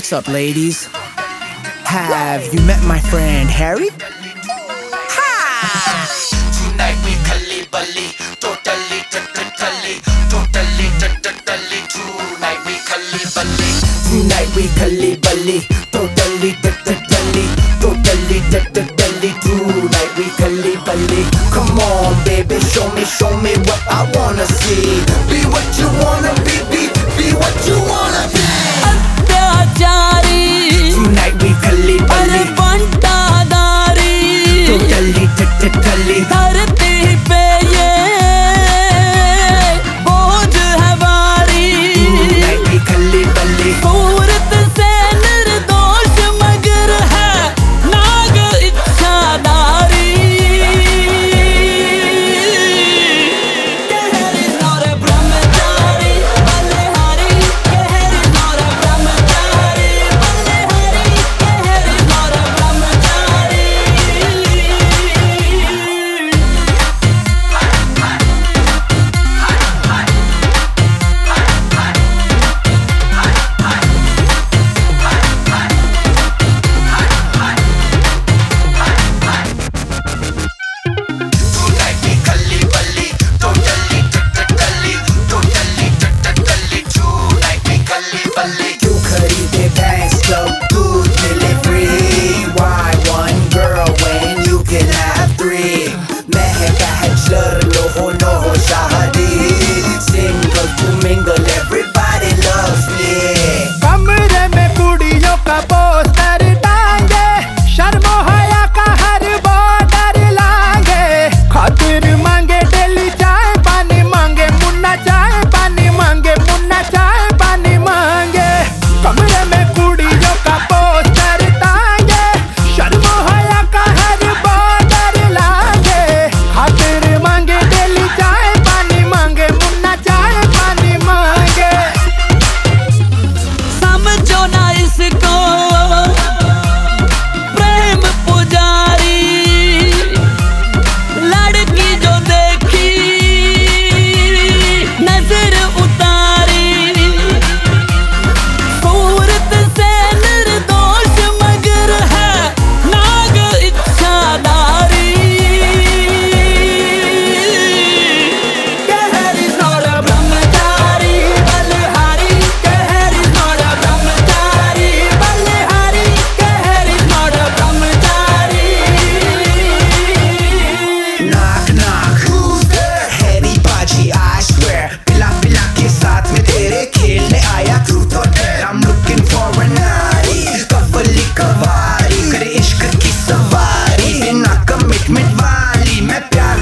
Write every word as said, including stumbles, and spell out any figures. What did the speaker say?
What's up, ladies? Have you met my friend Harry? Hi! Tonight we Kalibali, totally, totally, totally, totally. Tonight we Kalibali. Tonight we Kalibali, totally, totally, totally, totally. Tonight we Kalibali. Come on, baby, show me, show me what I wanna see. Be what you wanna be, be, be what you wanna be. Tonight we Kalibali, totally, totally. धरती पे ये बोझ है भारी, Tonight we Kalibali. सूरत से निर्दोष मगर है नाग इच्छाधारी. कहर is not a ब्रह्मचारी, बलिहारी. कहर is not a ब्रह्मचारी, बलिहारी. कहर is not a Brahmachari. Tonight we Kalibali, totally, totally, totally, totally. Tonight we Kalibali. क्यों खरीदे भैंस जब दूध मिले free? Why one girl when you can have three? मैं है bachelor, लो हो नो हो शादी. Single to mingle, everybody loves me. कमरे में कुड़ियों का पोस्टर टांगे, शर्मो हया का हर बॉर्डर लांगे. खातिर मांगे डेली चाय पानी मांगे, मुन्ना चाय पानी मांगे, मुन्ना चाय पानी मांगे. कमरे में कुड़ियों का पोस्टर टांगे, शर्मो हया का हर बॉर्डर लांगे. खातिर मांगे डेली चाय पानी मांगे, मुन्ना चाय पानी मांगे. समझो ना इसको प्रेम पुजारी, लड़की जो देखी नजर उतारी. सूरत से निर्दोष मगर है नाग इच्छाधारी. कहर is not a ब्रह्मचारी, बलिहारी. कहर is not a ब्रह्मचारी, बलिहारी. कहर is not a Brahmachari. Knock knock, who's there? Harry Baji, I swear. पिला पिला के साथ में तेरे खेलने आया तू तो डर. I'm looking for a नारी, कवली कवारी, करे इश्क की सवारी. बिना कमिटमेंट वाली मैं प्यार